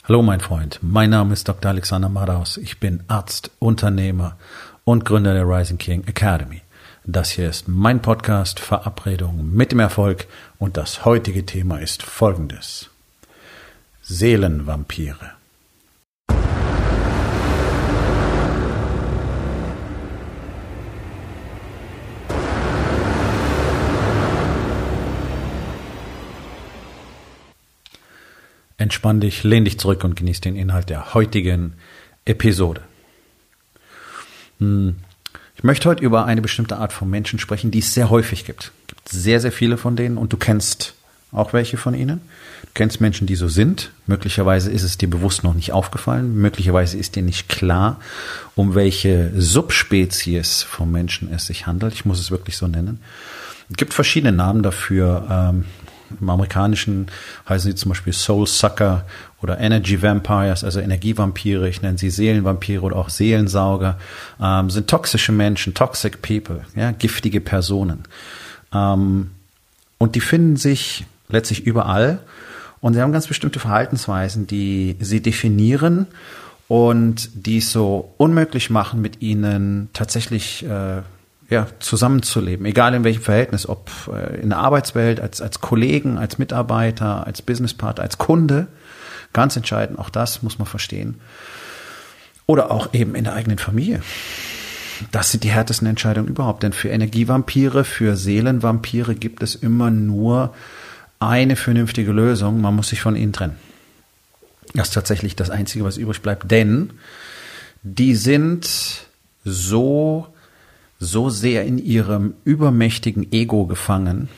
Hallo mein Freund, mein Name ist Dr. Alexander Madaus. Ich bin Arzt, Unternehmer und Gründer der Rising King Academy. Das hier ist mein Podcast Verabredung mit dem Erfolg und das heutige Thema ist folgendes: Seelenvampire. Entspann dich, lehn dich zurück und genieß den Inhalt der heutigen Episode. Ich möchte heute über eine bestimmte Art von Menschen sprechen, die es sehr häufig gibt. Es gibt sehr, sehr viele von denen und du kennst auch welche von ihnen. Du kennst Menschen, die so sind. Möglicherweise ist es dir bewusst noch nicht aufgefallen. Möglicherweise ist dir nicht klar, um welche Subspezies von Menschen es sich handelt. Ich muss es wirklich so nennen. Es gibt verschiedene Namen dafür. Im Amerikanischen heißen sie zum Beispiel Soul Sucker oder Energy Vampires, also Energievampire. Ich nenne sie Seelenvampire oder auch Seelensauger. Sind toxische Menschen, toxic people, ja, giftige Personen. Und die finden sich letztlich überall. Und sie haben ganz bestimmte Verhaltensweisen, die sie definieren und die es so unmöglich machen, mit ihnen tatsächlich zusammenzuleben, egal in welchem Verhältnis, ob in der Arbeitswelt, als Kollegen, als Mitarbeiter, als Businesspartner, als Kunde, ganz entscheidend, auch das muss man verstehen, oder auch eben in der eigenen Familie. Das sind die härtesten Entscheidungen überhaupt, denn für Energievampire, für Seelenvampire gibt es immer nur eine vernünftige Lösung, man muss sich von ihnen trennen. Das ist tatsächlich das Einzige, was übrig bleibt, denn die sind so sehr in ihrem übermächtigen Ego gefangen,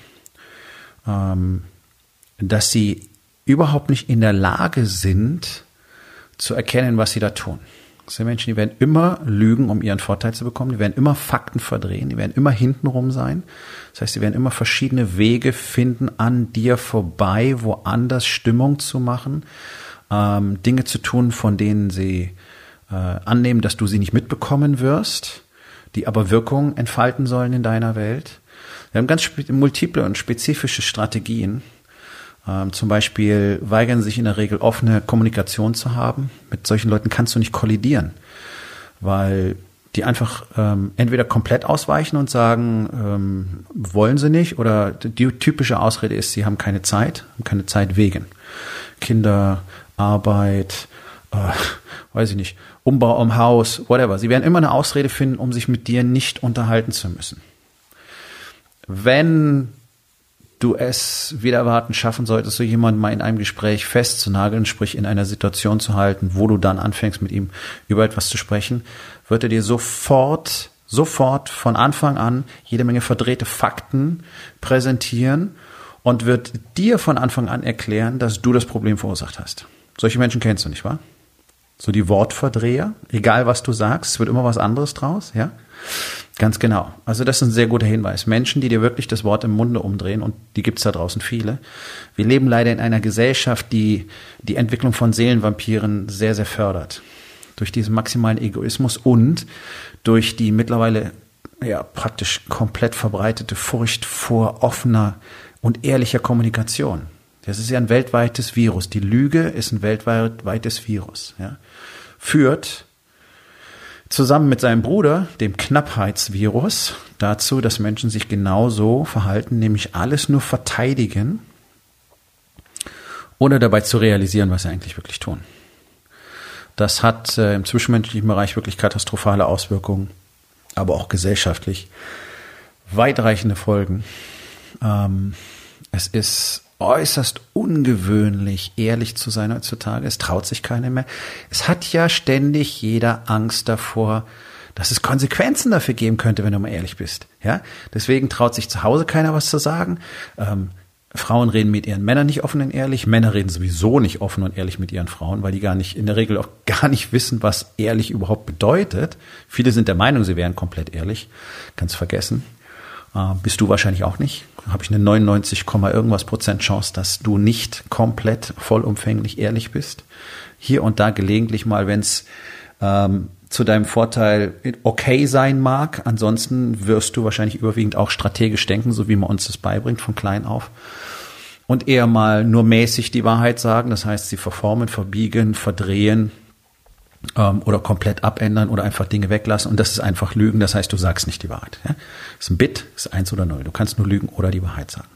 dass sie überhaupt nicht in der Lage sind, zu erkennen, was sie da tun. Das sind Menschen, die werden immer lügen, um ihren Vorteil zu bekommen. Die werden immer Fakten verdrehen. Die werden immer hintenrum sein. Das heißt, sie werden immer verschiedene Wege finden, an dir vorbei, woanders Stimmung zu machen, Dinge zu tun, von denen sie annehmen, dass du sie nicht mitbekommen wirst, die aber Wirkung entfalten sollen in deiner Welt. Wir haben ganz multiple und spezifische Strategien. Zum Beispiel weigern sich in der Regel offene Kommunikation zu haben. Mit solchen Leuten kannst du nicht kollidieren, weil die einfach entweder komplett ausweichen und sagen, wollen sie nicht, oder die typische Ausrede ist, sie haben keine Zeit wegen Kinder, Arbeit, weiß ich nicht, Umbau am Haus, whatever. Sie werden immer eine Ausrede finden, um sich mit dir nicht unterhalten zu müssen. Wenn du es wieder erwarten schaffen solltest, so jemanden mal in einem Gespräch festzunageln, sprich in einer Situation zu halten, wo du dann anfängst, mit ihm über etwas zu sprechen, wird er dir sofort von Anfang an jede Menge verdrehte Fakten präsentieren und wird dir von Anfang an erklären, dass du das Problem verursacht hast. Solche Menschen kennst du, nicht wahr? So die Wortverdreher, egal was du sagst, es wird immer was anderes draus, ja? Ganz genau. Also das ist ein sehr guter Hinweis. Menschen, die dir wirklich das Wort im Munde umdrehen, und die gibt's da draußen viele. Wir leben leider in einer Gesellschaft, die die Entwicklung von Seelenvampiren sehr, sehr fördert. Durch diesen maximalen Egoismus und durch die mittlerweile praktisch komplett verbreitete Furcht vor offener und ehrlicher Kommunikation. Das ist ja ein weltweites Virus. Die Lüge ist ein weltweites Virus. Ja. Führt zusammen mit seinem Bruder, dem Knappheitsvirus, dazu, dass Menschen sich genauso verhalten, nämlich alles nur verteidigen, ohne dabei zu realisieren, was sie eigentlich wirklich tun. Das hat im zwischenmenschlichen Bereich wirklich katastrophale Auswirkungen, aber auch gesellschaftlich weitreichende Folgen. Es ist äußerst ungewöhnlich, ehrlich zu sein heutzutage. Es traut sich keiner mehr. Es hat ja ständig jeder Angst davor, dass es Konsequenzen dafür geben könnte, wenn du mal ehrlich bist. Ja, deswegen traut sich zu Hause keiner was zu sagen. Frauen reden mit ihren Männern nicht offen und ehrlich. Männer reden sowieso nicht offen und ehrlich mit ihren Frauen, weil die in der Regel auch gar nicht wissen, was ehrlich überhaupt bedeutet. Viele sind der Meinung, sie wären komplett ehrlich. Kannst vergessen. Bist du wahrscheinlich auch nicht. Habe ich eine 99, irgendwas % Chance, dass du nicht komplett vollumfänglich ehrlich bist. Hier und da gelegentlich mal, wenn es zu deinem Vorteil okay sein mag. Ansonsten wirst du wahrscheinlich überwiegend auch strategisch denken, so wie man uns das beibringt von klein auf. und eher mal nur mäßig die Wahrheit sagen. Das heißt, sie verformen, verbiegen, verdrehen oder komplett abändern oder einfach Dinge weglassen. Und das ist einfach Lügen. Das heißt, du sagst nicht die Wahrheit. Ja? Das ist ein Bit, das ist 1 oder 0. Du kannst nur lügen oder die Wahrheit sagen.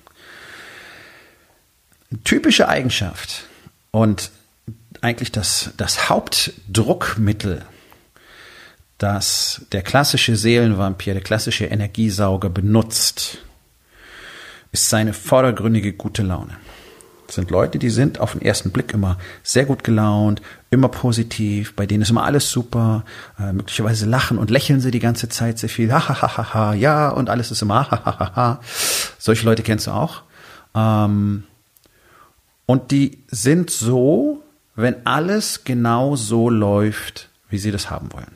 Eine typische Eigenschaft und eigentlich das Hauptdruckmittel, das der klassische Seelenvampir, der klassische Energiesauger benutzt, ist seine vordergründige gute Laune. Das sind Leute, die sind auf den ersten Blick immer sehr gut gelaunt, immer positiv, bei denen ist immer alles super, möglicherweise lachen und lächeln sie die ganze Zeit sehr viel, ha, ha, ha, ha, ha, ja, und alles ist immer ha, ha, ha, ha. Solche Leute kennst du auch. Und die sind so, wenn alles genau so läuft, wie sie das haben wollen.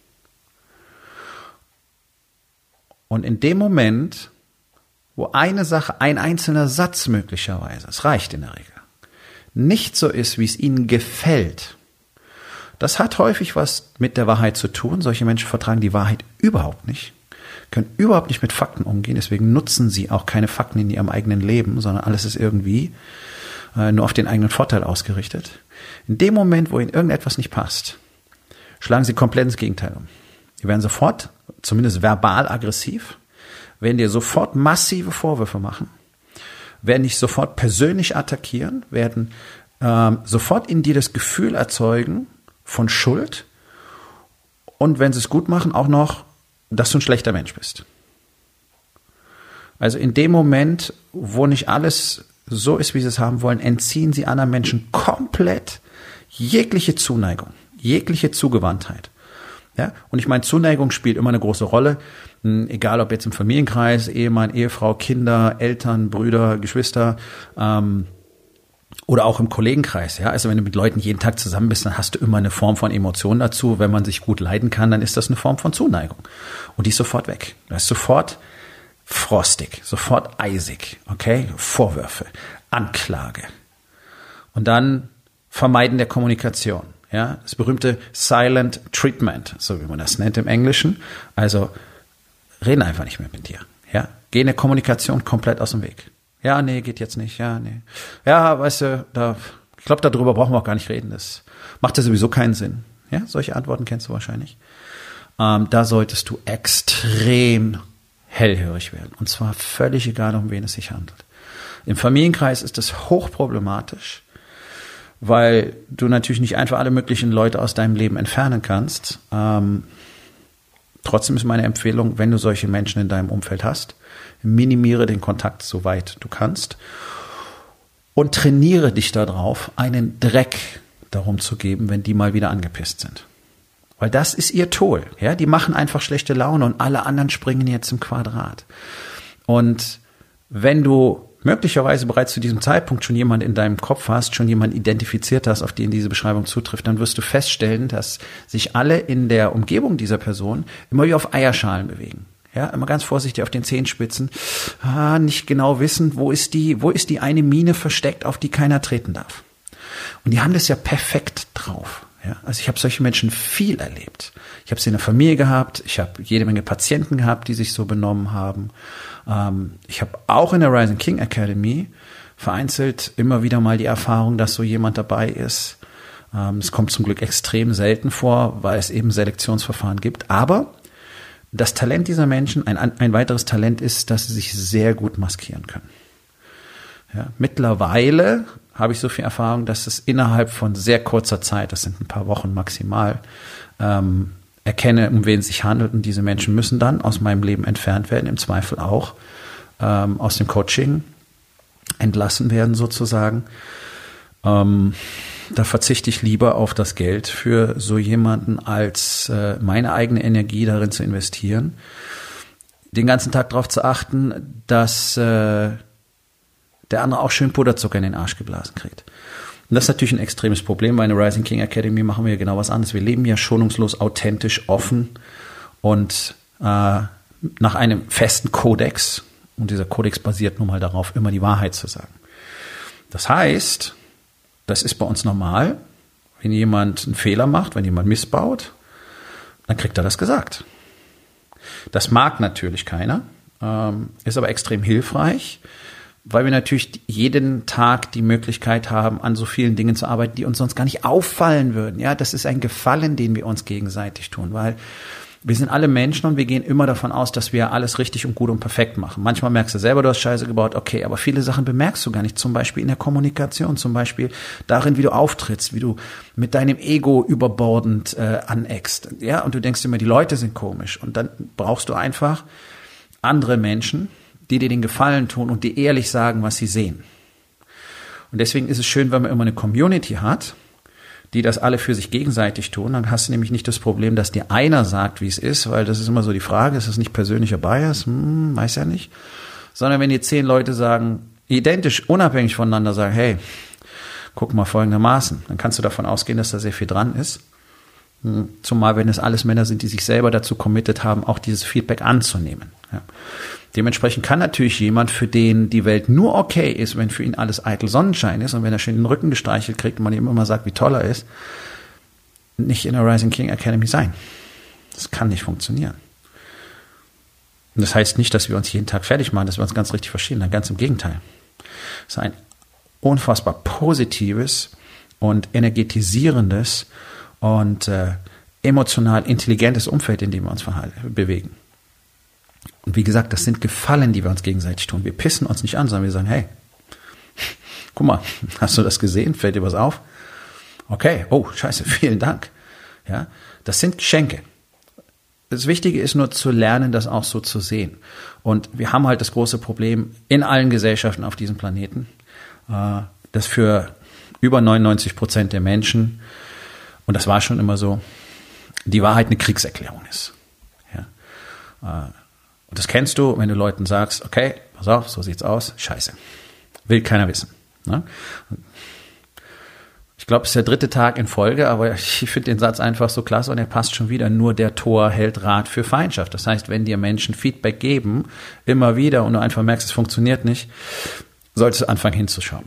Und in dem Moment, wo eine Sache, ein einzelner Satz möglicherweise, es reicht in der Regel, nicht so ist, wie es ihnen gefällt, das hat häufig was mit der Wahrheit zu tun. Solche Menschen vertragen die Wahrheit überhaupt nicht, können überhaupt nicht mit Fakten umgehen, deswegen nutzen sie auch keine Fakten in ihrem eigenen Leben, sondern alles ist irgendwie nur auf den eigenen Vorteil ausgerichtet. In dem Moment, wo ihnen irgendetwas nicht passt, schlagen sie komplett ins Gegenteil um. Die werden sofort, zumindest verbal aggressiv, werden dir sofort massive Vorwürfe machen, werden dich sofort persönlich attackieren, werden sofort in dir das Gefühl erzeugen von Schuld und wenn sie es gut machen, auch noch, dass du ein schlechter Mensch bist. Also in dem Moment, wo nicht alles so ist, wie sie es haben wollen, entziehen sie anderen Menschen komplett jegliche Zuneigung, jegliche Zugewandtheit. Ja? Und ich meine, Zuneigung spielt immer eine große Rolle, egal ob jetzt im Familienkreis, Ehemann, Ehefrau, Kinder, Eltern, Brüder, Geschwister oder auch im Kollegenkreis. Ja? Also wenn du mit Leuten jeden Tag zusammen bist, dann hast du immer eine Form von Emotion dazu. Wenn man sich gut leiden kann, dann ist das eine Form von Zuneigung. Und die ist sofort weg. Das ist sofort frostig, sofort eisig, okay? Vorwürfe, Anklage. Und dann Vermeiden der Kommunikation. Ja, das berühmte Silent Treatment, so wie man das nennt im Englischen. Also reden einfach nicht mehr mit dir. Ja, geh in der Kommunikation komplett aus dem Weg. Ja, nee, geht jetzt nicht. Ja, nee. Ja, weißt du, ich glaube, darüber brauchen wir auch gar nicht reden. Das macht ja sowieso keinen Sinn. Ja, solche Antworten kennst du wahrscheinlich. Da solltest du extrem hellhörig werden. Und zwar völlig egal, um wen es sich handelt. Im Familienkreis ist das hochproblematisch, weil du natürlich nicht einfach alle möglichen Leute aus deinem Leben entfernen kannst. Trotzdem ist meine Empfehlung, wenn du solche Menschen in deinem Umfeld hast, minimiere den Kontakt so weit du kannst und trainiere dich darauf, einen Dreck darum zu geben, wenn die mal wieder angepisst sind. Weil das ist ihr Tool. Ja? Die machen einfach schlechte Laune und alle anderen springen jetzt im Quadrat. Und wenn du möglicherweise bereits zu diesem Zeitpunkt schon jemand in deinem Kopf hast, schon jemand identifiziert hast, auf den diese Beschreibung zutrifft, dann wirst du feststellen, dass sich alle in der Umgebung dieser Person immer wie auf Eierschalen bewegen. Ja, immer ganz vorsichtig auf den Zehenspitzen, nicht genau wissen, wo ist die eine Mine versteckt, auf die keiner treten darf. Und die haben das ja perfekt drauf. Ja, also ich habe solche Menschen viel erlebt. Ich habe sie in der Familie gehabt, ich habe jede Menge Patienten gehabt, die sich so benommen haben. Ich habe auch in der Rising King Academy vereinzelt immer wieder mal die Erfahrung, dass so jemand dabei ist. Es kommt zum Glück extrem selten vor, weil es eben Selektionsverfahren gibt. Aber das Talent dieser Menschen, ein weiteres Talent ist, dass sie sich sehr gut maskieren können. Ja, mittlerweile habe ich so viel Erfahrung, dass es innerhalb von sehr kurzer Zeit, das sind ein paar Wochen maximal, erkenne, um wen es sich handelt. Und diese Menschen müssen dann aus meinem Leben entfernt werden, im Zweifel auch aus dem Coaching entlassen werden sozusagen. Da verzichte ich lieber auf das Geld für so jemanden, als meine eigene Energie darin zu investieren, den ganzen Tag darauf zu achten, dass der andere auch schön Puderzucker in den Arsch geblasen kriegt. Und das ist natürlich ein extremes Problem. Bei einer Rising King Academy machen wir genau was anderes. Wir leben ja schonungslos, authentisch, offen und nach einem festen Kodex. Und dieser Kodex basiert nun mal darauf, immer die Wahrheit zu sagen. Das heißt, das ist bei uns normal. Wenn jemand einen Fehler macht, wenn jemand missbaut, dann kriegt er das gesagt. Das mag natürlich keiner, ist aber extrem hilfreich, weil wir natürlich jeden Tag die Möglichkeit haben, an so vielen Dingen zu arbeiten, die uns sonst gar nicht auffallen würden. Ja, das ist ein Gefallen, den wir uns gegenseitig tun, weil wir sind alle Menschen und wir gehen immer davon aus, dass wir alles richtig und gut und perfekt machen. Manchmal merkst du selber, du hast Scheiße gebaut, okay, aber viele Sachen bemerkst du gar nicht. Zum Beispiel in der Kommunikation, zum Beispiel darin, wie du auftrittst, wie du mit deinem Ego überbordend aneckst. Ja, und du denkst immer, die Leute sind komisch. Und dann brauchst du einfach andere Menschen, die dir den Gefallen tun und die ehrlich sagen, was sie sehen. Und deswegen ist es schön, wenn man immer eine Community hat, die das alle für sich gegenseitig tun. Dann hast du nämlich nicht das Problem, dass dir einer sagt, wie es ist, weil das ist immer so die Frage, ist das nicht persönlicher Bias? Weiß ja nicht. Sondern wenn dir 10 Leute sagen, identisch, unabhängig voneinander sagen, hey, guck mal folgendermaßen, dann kannst du davon ausgehen, dass da sehr viel dran ist. Zumal, wenn es alles Männer sind, die sich selber dazu committed haben, auch dieses Feedback anzunehmen. Ja. Dementsprechend kann natürlich jemand, für den die Welt nur okay ist, wenn für ihn alles eitel Sonnenschein ist und wenn er schön den Rücken gestreichelt kriegt und man ihm immer sagt, wie toll er ist, nicht in der Rising King Academy sein. Das kann nicht funktionieren. Und das heißt nicht, dass wir uns jeden Tag fertig machen, dass wir uns ganz richtig verstehen. Dann ganz im Gegenteil. Es ist ein unfassbar positives und energetisierendes und emotional intelligentes Umfeld, in dem wir uns bewegen. Und wie gesagt, das sind Gefallen, die wir uns gegenseitig tun. Wir pissen uns nicht an, sondern wir sagen, hey, guck mal, hast du das gesehen? Fällt dir was auf? Okay, oh, scheiße, vielen Dank. Ja, das sind Geschenke. Das Wichtige ist nur zu lernen, das auch so zu sehen. Und wir haben halt das große Problem in allen Gesellschaften auf diesem Planeten, dass für über 99% der Menschen, und das war schon immer so, die Wahrheit eine Kriegserklärung ist. Ja. Und das kennst du, wenn du Leuten sagst, okay, pass auf, so sieht's aus, scheiße. Will keiner wissen. Ne? Ich glaube, es ist der 3. Tag in Folge, aber ich finde den Satz einfach so klasse und er passt schon wieder. Nur der Tor hält Rat für Feindschaft. Das heißt, wenn dir Menschen Feedback geben, immer wieder, und du einfach merkst, es funktioniert nicht, solltest du anfangen hinzuschauen.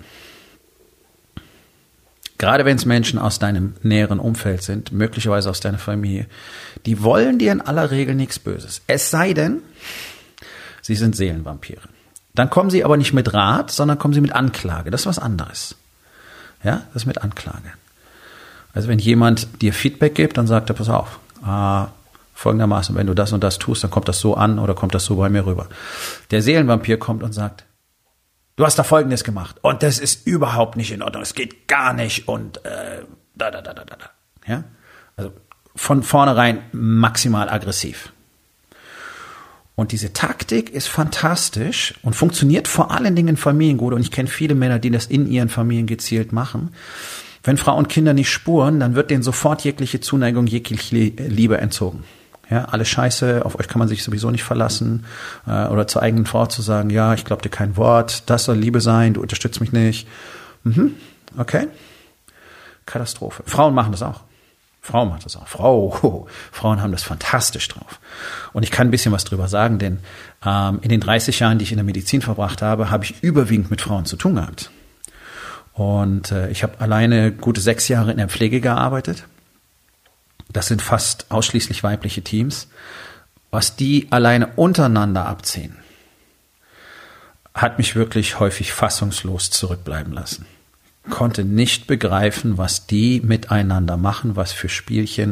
Gerade wenn es Menschen aus deinem näheren Umfeld sind, möglicherweise aus deiner Familie, die wollen dir in aller Regel nichts Böses. Es sei denn, sie sind Seelenvampire. Dann kommen sie aber nicht mit Rat, sondern kommen sie mit Anklage. Das ist was anderes. Ja, das ist mit Anklage. Also wenn jemand dir Feedback gibt, dann sagt er, pass auf, folgendermaßen, wenn du das und das tust, dann kommt das so an oder kommt das so bei mir rüber. Der Seelenvampir kommt und sagt, du hast da Folgendes gemacht und das ist überhaupt nicht in Ordnung, es geht gar nicht und Ja? Also von vornherein maximal aggressiv. Und diese Taktik ist fantastisch und funktioniert vor allen Dingen in Familien gut. Und ich kenne viele Männer, die das in ihren Familien gezielt machen. Wenn Frau und Kinder nicht spuren, dann wird denen sofort jegliche Zuneigung, jegliche Liebe entzogen. Ja, alles Scheiße, auf euch kann man sich sowieso nicht verlassen. Oder zur eigenen Frau zu sagen, ja, ich glaube dir kein Wort, das soll Liebe sein, du unterstützt mich nicht. Okay. Katastrophe. Frauen machen das auch. Frauen haben das fantastisch drauf. Und ich kann ein bisschen was drüber sagen, denn in den 30 Jahren, die ich in der Medizin verbracht habe, habe ich überwiegend mit Frauen zu tun gehabt. Und ich habe alleine gute 6 Jahre in der Pflege gearbeitet. Das sind fast ausschließlich weibliche Teams. Was die alleine untereinander abziehen, hat mich wirklich häufig fassungslos zurückbleiben lassen. Konnte nicht begreifen, was die miteinander machen, was für Spielchen.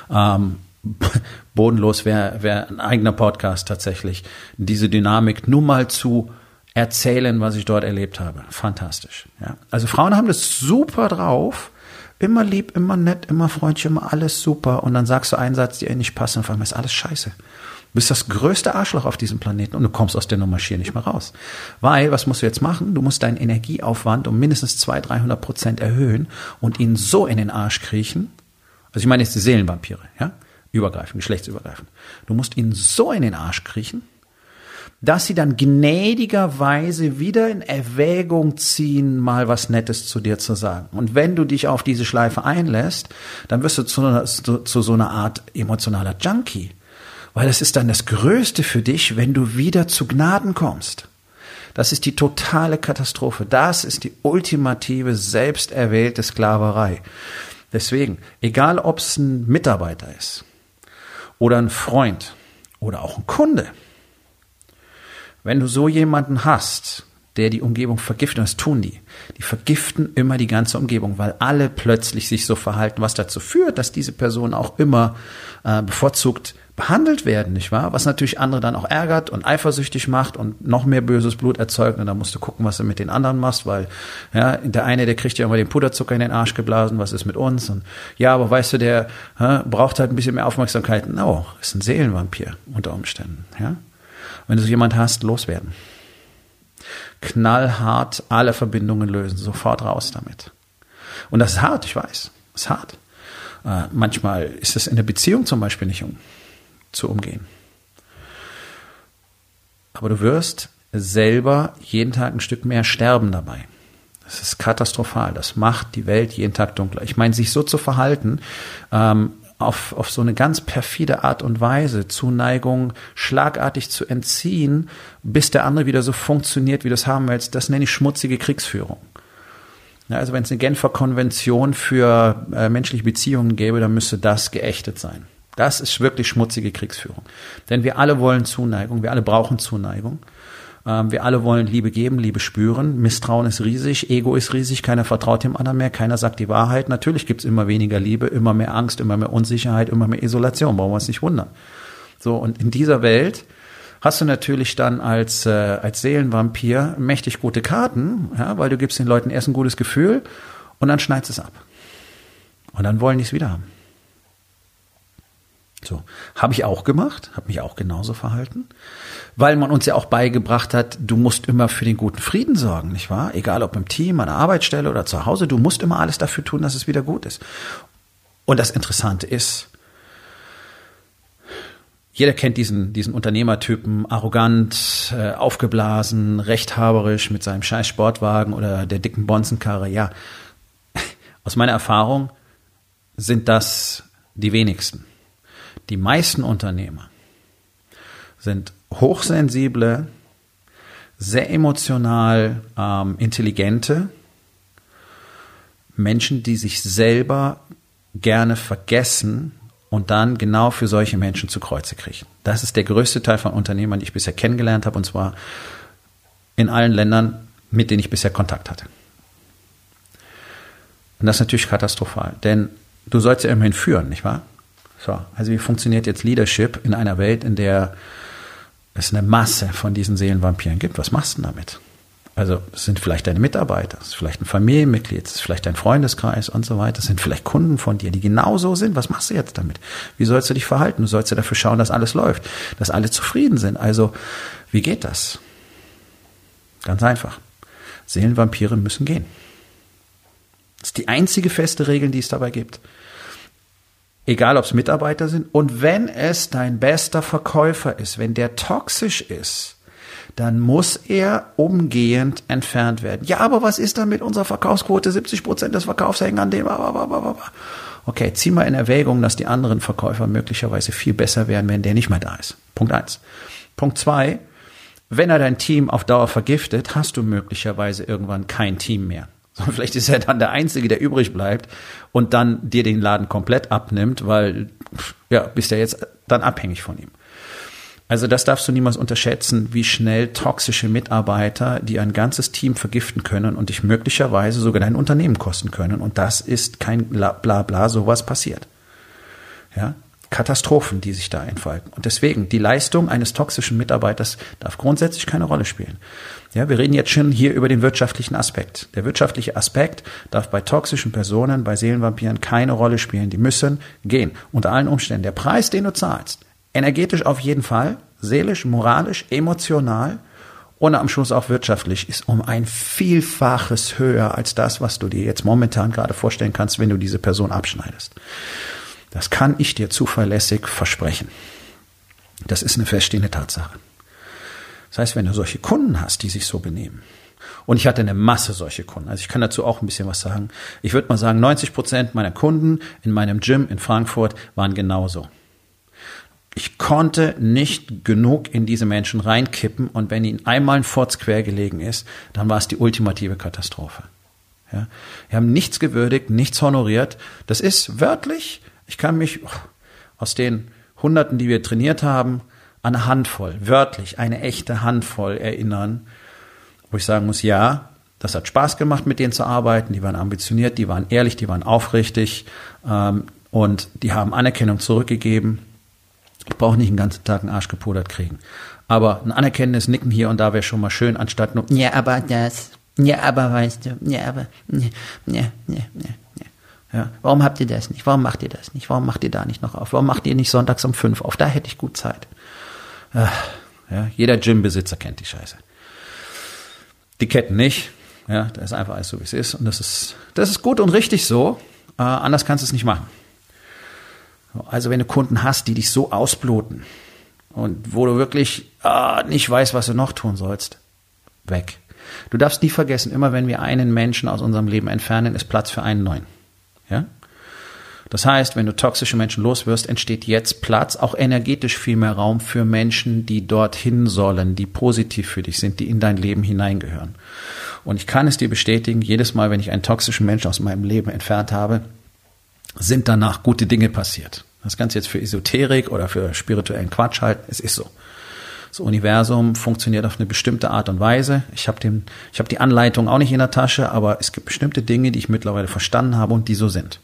Bodenlos wäre ein eigener Podcast tatsächlich. Diese Dynamik nur mal zu erzählen, was ich dort erlebt habe. Fantastisch. Ja. Also Frauen haben das super drauf. Immer lieb, immer nett, immer freundlich, immer alles super. Und dann sagst du einen Satz, der nicht passt, und auf einmal ist alles scheiße. Du bist das größte Arschloch auf diesem Planeten und du kommst aus der Nummer schier nicht mehr raus. Weil, was musst du jetzt machen? Du musst deinen Energieaufwand um mindestens 200-300% erhöhen und ihn so in den Arsch kriechen. Also ich meine jetzt die Seelenvampire, ja? Übergreifend, geschlechtsübergreifend. Du musst ihn so in den Arsch kriechen, dass sie dann gnädigerweise wieder in Erwägung ziehen, mal was Nettes zu dir zu sagen. Und wenn du dich auf diese Schleife einlässt, dann wirst du zu so einer Art emotionaler Junkie. Weil das ist dann das Größte für dich, wenn du wieder zu Gnaden kommst. Das ist die totale Katastrophe. Das ist die ultimative, selbsterwählte Sklaverei. Deswegen, egal ob es ein Mitarbeiter ist oder ein Freund oder auch ein Kunde, wenn du so jemanden hast, der die Umgebung vergiftet. Und das tun die. Die vergiften immer die ganze Umgebung, weil alle plötzlich sich so verhalten, was dazu führt, dass diese Personen auch immer bevorzugt behandelt werden, nicht wahr? Was natürlich andere dann auch ärgert und eifersüchtig macht und noch mehr böses Blut erzeugt. Und dann musst du gucken, was du mit den anderen machst, weil ja, der eine, der kriegt ja immer den Puderzucker in den Arsch geblasen, was ist mit uns? Und ja, aber weißt du, der braucht halt ein bisschen mehr Aufmerksamkeit. No, ist ein Seelenvampir unter Umständen. Ja? Wenn du so jemand hast, loswerden. Knallhart alle Verbindungen lösen, sofort raus damit. Und das ist hart, ich weiß, das ist hart. Manchmal ist es in der Beziehung zum Beispiel nicht zu umgehen. Aber du wirst selber jeden Tag ein Stück mehr sterben dabei. Das ist katastrophal. Das macht die Welt jeden Tag dunkler. Ich meine, sich so zu verhalten, auf so eine ganz perfide Art und Weise, Zuneigung schlagartig zu entziehen, bis der andere wieder so funktioniert, wie du es haben willst, das nenne ich schmutzige Kriegsführung. Ja, also wenn es eine Genfer Konvention für menschliche Beziehungen gäbe, dann müsste das geächtet sein. Das ist wirklich schmutzige Kriegsführung. Denn wir alle wollen Zuneigung, wir alle brauchen Zuneigung. Wir alle wollen Liebe geben, Liebe spüren. Misstrauen ist riesig, Ego ist riesig, keiner vertraut dem anderen mehr, keiner sagt die Wahrheit. Natürlich gibt es immer weniger Liebe, immer mehr Angst, immer mehr Unsicherheit, immer mehr Isolation. Brauchen wir uns nicht wundern. So, und in dieser Welt hast du natürlich dann als Seelenvampir mächtig gute Karten, ja, weil du gibst den Leuten erst ein gutes Gefühl und dann schneidest es ab. Und dann wollen die es wieder haben. So, habe ich auch gemacht, habe mich auch genauso verhalten, weil man uns ja auch beigebracht hat, du musst immer für den guten Frieden sorgen, nicht wahr? Egal ob im Team, an der Arbeitsstelle oder zu Hause, du musst immer alles dafür tun, dass es wieder gut ist. Und das Interessante ist, jeder kennt diesen Unternehmertypen, arrogant, aufgeblasen, rechthaberisch mit seinem scheiß Sportwagen oder der dicken Bonzenkarre. Ja, aus meiner Erfahrung sind das die wenigsten. Die meisten Unternehmer sind hochsensible, sehr emotional intelligente Menschen, die sich selber gerne vergessen und dann genau für solche Menschen zu Kreuze kriechen. Das ist der größte Teil von Unternehmern, die ich bisher kennengelernt habe, und zwar in allen Ländern, mit denen ich bisher Kontakt hatte. Und das ist natürlich katastrophal, denn du sollst ja immerhin führen, nicht wahr? So, also wie funktioniert jetzt Leadership in einer Welt, in der es eine Masse von diesen Seelenvampiren gibt? Was machst du damit? Also es sind vielleicht deine Mitarbeiter, es ist vielleicht ein Familienmitglied, es ist vielleicht dein Freundeskreis und so weiter. Es sind vielleicht Kunden von dir, die genauso sind. Was machst du jetzt damit? Wie sollst du dich verhalten? Du sollst ja dafür schauen, dass alles läuft, dass alle zufrieden sind. Also wie geht das? Ganz einfach. Seelenvampire müssen gehen. Das ist die einzige feste Regel, die es dabei gibt. Egal, ob es Mitarbeiter sind. Und wenn es dein bester Verkäufer ist, wenn der toxisch ist, dann muss er umgehend entfernt werden. Ja, aber was ist dann mit unserer Verkaufsquote? 70% des Verkaufs hängen an dem. Okay, zieh mal in Erwägung, dass die anderen Verkäufer möglicherweise viel besser wären, wenn der nicht mehr da ist. Punkt 1. Punkt 2, wenn er dein Team auf Dauer vergiftet, hast du möglicherweise irgendwann kein Team mehr. Vielleicht ist er dann der Einzige, der übrig bleibt und dann dir den Laden komplett abnimmt, weil, ja, bist ja jetzt dann abhängig von ihm. Also das darfst du niemals unterschätzen, wie schnell toxische Mitarbeiter, die ein ganzes Team vergiften können und dich möglicherweise sogar dein Unternehmen kosten können. Und das ist kein Blabla, sowas passiert. Ja? Katastrophen, die sich da entfalten. Und deswegen, die Leistung eines toxischen Mitarbeiters darf grundsätzlich keine Rolle spielen. Ja, wir reden jetzt schon hier über den wirtschaftlichen Aspekt. Der wirtschaftliche Aspekt darf bei toxischen Personen, bei Seelenvampiren keine Rolle spielen. Die müssen gehen. Unter allen Umständen. Der Preis, den du zahlst, energetisch auf jeden Fall, seelisch, moralisch, emotional und am Schluss auch wirtschaftlich, ist um ein Vielfaches höher als das, was du dir jetzt momentan gerade vorstellen kannst, wenn du diese Person abschneidest. Das kann ich dir zuverlässig versprechen. Das ist eine feststehende Tatsache. Das heißt, wenn du solche Kunden hast, die sich so benehmen, und ich hatte eine Masse solche Kunden, also ich kann dazu auch ein bisschen was sagen. Ich würde mal sagen, 90% meiner Kunden in meinem Gym in Frankfurt waren genauso. Ich konnte nicht genug in diese Menschen reinkippen, und wenn ihnen einmal ein Furz quer gelegen ist, dann war es die ultimative Katastrophe. Ja? Wir haben nichts gewürdigt, nichts honoriert. Das ist wörtlich, ich kann mich aus den Hunderten, die wir trainiert haben, an eine Handvoll, wörtlich eine echte Handvoll erinnern, wo ich sagen muss, ja, das hat Spaß gemacht, mit denen zu arbeiten. Die waren ambitioniert, die waren ehrlich, die waren aufrichtig und die haben Anerkennung zurückgegeben. Ich brauche nicht den ganzen Tag einen Arsch gepudert kriegen. Aber ein anerkennendes Nicken hier und da wäre schon mal schön, anstatt nur, ja, aber das, ja, aber weißt du, ja, aber, ja. Ja, warum habt ihr das nicht? Warum macht ihr das nicht? Warum macht ihr da nicht noch auf? Warum macht ihr nicht sonntags um 5 auf? Da hätte ich gut Zeit. Ja, jeder Gymbesitzer kennt die Scheiße. Die Ketten nicht. Ja, da ist einfach alles so, wie es ist. Und das ist gut und richtig so. Anders kannst du es nicht machen. Also wenn du Kunden hast, die dich so ausbluten und wo du wirklich nicht weißt, was du noch tun sollst, weg. Du darfst nie vergessen, immer wenn wir einen Menschen aus unserem Leben entfernen, ist Platz für einen neuen. Ja? Das heißt, wenn du toxische Menschen loswirst, entsteht jetzt Platz, auch energetisch viel mehr Raum für Menschen, die dorthin sollen, die positiv für dich sind, die in dein Leben hineingehören. Und ich kann es dir bestätigen, jedes Mal, wenn ich einen toxischen Menschen aus meinem Leben entfernt habe, sind danach gute Dinge passiert. Das Ganze jetzt für Esoterik oder für spirituellen Quatsch halten, es ist so. Das Universum funktioniert auf eine bestimmte Art und Weise. Ich habe die Anleitung auch nicht in der Tasche, aber es gibt bestimmte Dinge, die ich mittlerweile verstanden habe und die so sind.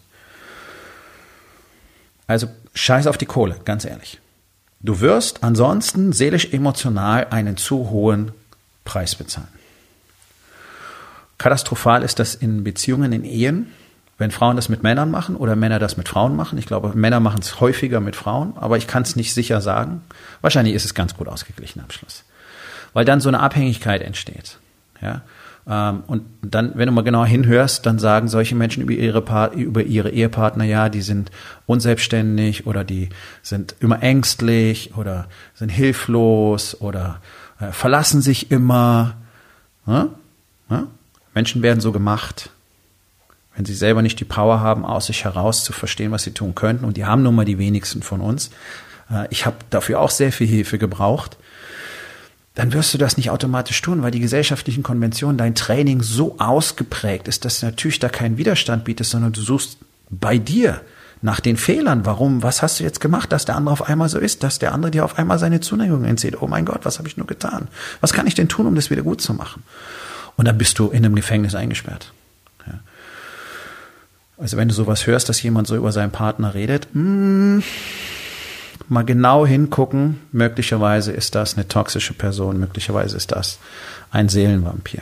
Also scheiß auf die Kohle, ganz ehrlich. Du wirst ansonsten seelisch-emotional einen zu hohen Preis bezahlen. Katastrophal ist das in Beziehungen, in Ehen, wenn Frauen das mit Männern machen oder Männer das mit Frauen machen. Ich glaube, Männer machen es häufiger mit Frauen, aber ich kann es nicht sicher sagen. Wahrscheinlich ist es ganz gut ausgeglichen am Schluss. Weil dann so eine Abhängigkeit entsteht. Ja? Und dann, wenn du mal genau hinhörst, dann sagen solche Menschen über ihre Ehepartner, ja, die sind unselbstständig oder die sind immer ängstlich oder sind hilflos oder verlassen sich immer. Ja? Ja? Menschen werden so gemacht, wenn sie selber nicht die Power haben, aus sich heraus zu verstehen, was sie tun könnten. Und die haben nun mal die wenigsten von uns. Ich habe dafür auch sehr viel Hilfe gebraucht. Dann wirst du das nicht automatisch tun, weil die gesellschaftlichen Konventionen, dein Training so ausgeprägt ist, dass du natürlich da keinen Widerstand bietest, sondern du suchst bei dir nach den Fehlern. Warum? Was hast du jetzt gemacht, dass der andere auf einmal so ist, dass der andere dir auf einmal seine Zuneigung entzieht? Oh mein Gott, was habe ich nur getan? Was kann ich denn tun, um das wieder gut zu machen? Und dann bist du in einem Gefängnis eingesperrt. Ja. Also wenn du sowas hörst, dass jemand so über seinen Partner redet, mal genau hingucken, möglicherweise ist das eine toxische Person, möglicherweise ist das ein Seelenvampir.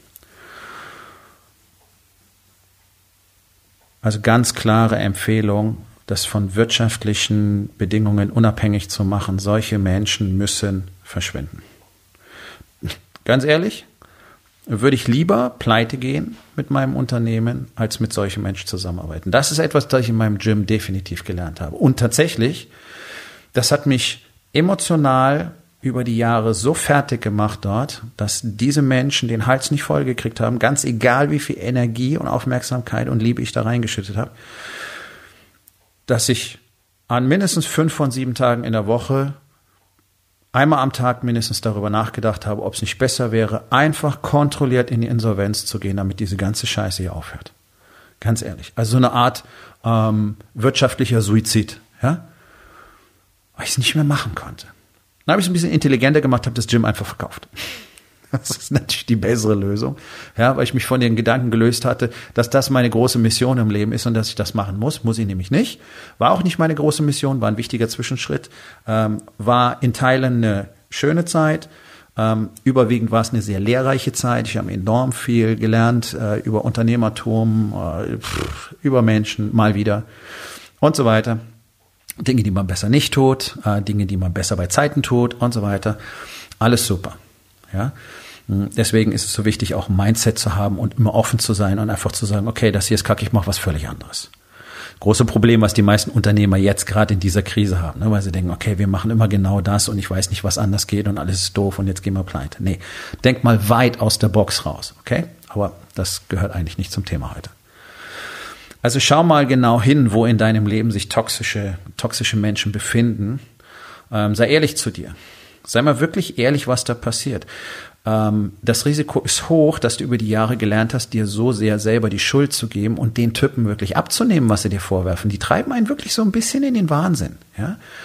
Also ganz klare Empfehlung, das von wirtschaftlichen Bedingungen unabhängig zu machen. Solche Menschen müssen verschwinden. Ganz ehrlich, würde ich lieber pleite gehen mit meinem Unternehmen, als mit solchen Menschen zusammenarbeiten. Das ist etwas, das ich in meinem Gym definitiv gelernt habe. Und tatsächlich, das hat mich emotional über die Jahre so fertig gemacht dort, dass diese Menschen den Hals nicht voll gekriegt haben, ganz egal wie viel Energie und Aufmerksamkeit und Liebe ich da reingeschüttet habe, dass ich an mindestens 5 von 7 Tagen in der Woche einmal am Tag mindestens darüber nachgedacht habe, ob es nicht besser wäre, einfach kontrolliert in die Insolvenz zu gehen, damit diese ganze Scheiße hier aufhört. Ganz ehrlich. Also so eine Art wirtschaftlicher Suizid, ja? Weil ich es nicht mehr machen konnte. Dann habe ich es ein bisschen intelligenter gemacht, habe das Gym einfach verkauft. Das ist natürlich die bessere Lösung, ja, weil ich mich von den Gedanken gelöst hatte, dass das meine große Mission im Leben ist und dass ich das machen muss. Muss ich nämlich nicht. War auch nicht meine große Mission, war ein wichtiger Zwischenschritt. War in Teilen eine schöne Zeit. Überwiegend war es eine sehr lehrreiche Zeit. Ich habe enorm viel gelernt über Unternehmertum, über Menschen, mal wieder und so weiter. Dinge, die man besser nicht tut, Dinge, die man besser bei Zeiten tut und so weiter. Alles super. Ja? Deswegen ist es so wichtig, auch ein Mindset zu haben und immer offen zu sein und einfach zu sagen, okay, das hier ist kacke, ich mache was völlig anderes. Große Problem, was die meisten Unternehmer jetzt gerade in dieser Krise haben, ne? Weil sie denken, okay, wir machen immer genau das und ich weiß nicht, was anders geht und alles ist doof und jetzt gehen wir pleite. Nee, denk mal weit aus der Box raus, okay? Aber das gehört eigentlich nicht zum Thema heute. Also schau mal genau hin, wo in deinem Leben sich toxische Menschen befinden. Sei ehrlich zu dir. Sei mal wirklich ehrlich, was da passiert. Das Risiko ist hoch, dass du über die Jahre gelernt hast, dir so sehr selber die Schuld zu geben und den Typen wirklich abzunehmen, was sie dir vorwerfen. Die treiben einen wirklich so ein bisschen in den Wahnsinn. Ja?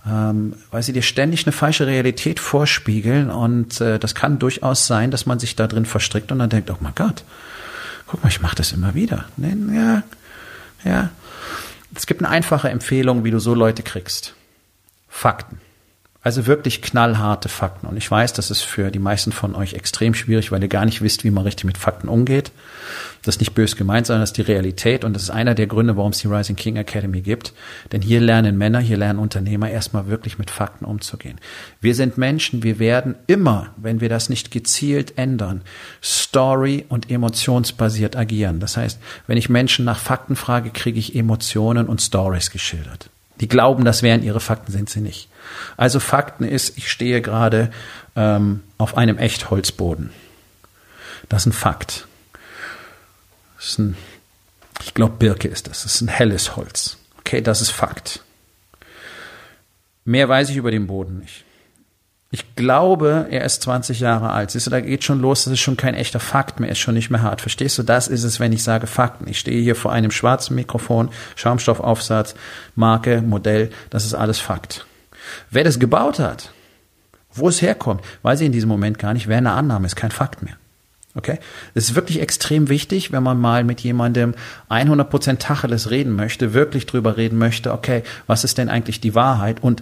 weil sie dir ständig eine falsche Realität vorspiegeln und das kann durchaus sein, dass man sich da drin verstrickt und dann denkt, oh mein Gott, guck mal, ich mache das immer wieder. Ja. Es gibt eine einfache Empfehlung, wie du so Leute kriegst. Fakten. Also wirklich knallharte Fakten. Und ich weiß, das ist für die meisten von euch extrem schwierig, weil ihr gar nicht wisst, wie man richtig mit Fakten umgeht. Das ist nicht böse gemeint, sondern das ist die Realität. Und das ist einer der Gründe, warum es die Rising King Academy gibt. Denn hier lernen Männer, hier lernen Unternehmer erstmal wirklich mit Fakten umzugehen. Wir sind Menschen, wir werden immer, wenn wir das nicht gezielt ändern, story- und emotionsbasiert agieren. Das heißt, wenn ich Menschen nach Fakten frage, kriege ich Emotionen und Stories geschildert. Die glauben, das wären ihre Fakten, sind sie nicht. Also Fakten ist, ich stehe gerade auf einem Echtholzboden. Das ist ein Fakt. Ich glaube, Birke ist das. Das ist ein helles Holz. Okay, das ist Fakt. Mehr weiß ich über den Boden nicht. Ich glaube, er ist 20 Jahre alt. Siehst du, da geht schon los, das ist schon kein echter Fakt mehr, ist schon nicht mehr hart. Verstehst du, das ist es, wenn ich sage Fakten. Ich stehe hier vor einem schwarzen Mikrofon, Schaumstoffaufsatz, Marke, Modell, das ist alles Fakt. Wer das gebaut hat, wo es herkommt, weiß ich in diesem Moment gar nicht. Wer eine Annahme ist, kein Fakt mehr. Okay? Es ist wirklich extrem wichtig, wenn man mal mit jemandem 100% Tacheles reden möchte, wirklich drüber reden möchte, okay, was ist denn eigentlich die Wahrheit? Und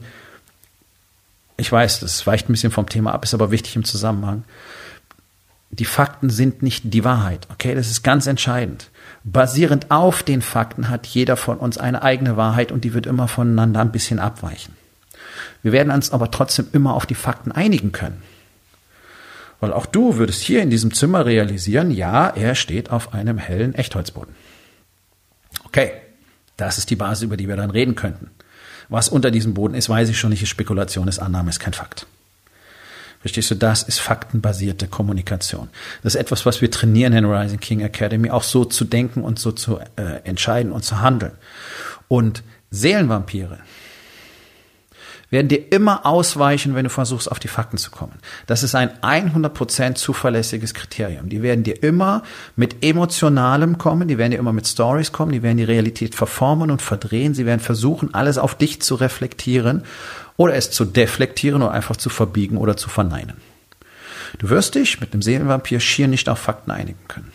ich weiß, das weicht ein bisschen vom Thema ab, ist aber wichtig im Zusammenhang. Die Fakten sind nicht die Wahrheit, okay? Das ist ganz entscheidend. Basierend auf den Fakten hat jeder von uns eine eigene Wahrheit und die wird immer voneinander ein bisschen abweichen. Wir werden uns aber trotzdem immer auf die Fakten einigen können. Weil auch du würdest hier in diesem Zimmer realisieren, ja, er steht auf einem hellen Echtholzboden. Okay, das ist die Basis, über die wir dann reden könnten. Was unter diesem Boden ist, weiß ich schon nicht, ist Spekulation, ist Annahme, ist kein Fakt. Verstehst du, das ist faktenbasierte Kommunikation. Das ist etwas, was wir trainieren in der Rising King Academy, auch so zu denken und so zu entscheiden und zu handeln. Und Seelenvampire werden dir immer ausweichen, wenn du versuchst, auf die Fakten zu kommen. Das ist ein 100% zuverlässiges Kriterium. Die werden dir immer mit Emotionalem kommen, die werden dir immer mit Stories kommen, die werden die Realität verformen und verdrehen, sie werden versuchen, alles auf dich zu reflektieren oder es zu deflektieren oder einfach zu verbiegen oder zu verneinen. Du wirst dich mit einem Seelenvampir schier nicht auf Fakten einigen können.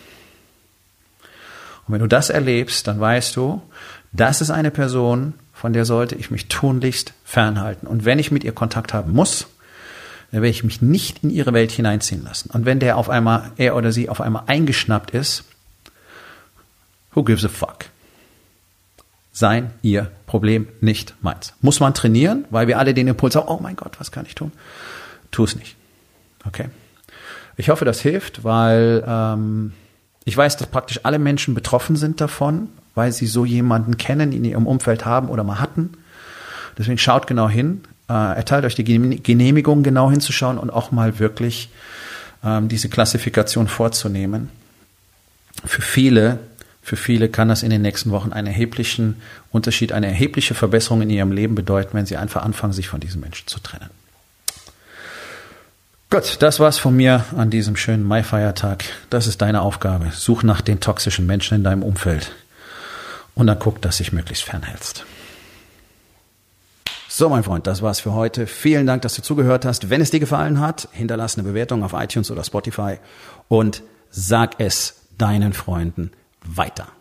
Und wenn du das erlebst, dann weißt du, das ist eine Person, von der sollte ich mich tunlichst fernhalten. Und wenn ich mit ihr Kontakt haben muss, dann werde ich mich nicht in ihre Welt hineinziehen lassen. Und wenn er oder sie auf einmal eingeschnappt ist, who gives a fuck? Sein, ihr Problem, nicht meins. Muss man trainieren, weil wir alle den Impuls haben, oh mein Gott, was kann ich tun? Tu es nicht. Okay? Ich hoffe, das hilft, weil ich weiß, dass praktisch alle Menschen betroffen sind davon, weil sie so jemanden kennen, in ihrem Umfeld haben oder mal hatten. Deswegen schaut genau hin, erteilt euch die Genehmigung, genau hinzuschauen und auch mal wirklich diese Klassifikation vorzunehmen. Für viele kann das in den nächsten Wochen einen erheblichen Unterschied, eine erhebliche Verbesserung in ihrem Leben bedeuten, wenn sie einfach anfangen, sich von diesen Menschen zu trennen. Gut, das war's von mir an diesem schönen Mai-Feiertag. Das ist deine Aufgabe. Such nach den toxischen Menschen in deinem Umfeld. Und dann guck, dass du dich möglichst fernhältst. So, mein Freund, das war's für heute. Vielen Dank, dass du zugehört hast. Wenn es dir gefallen hat, hinterlass eine Bewertung auf iTunes oder Spotify und sag es deinen Freunden weiter.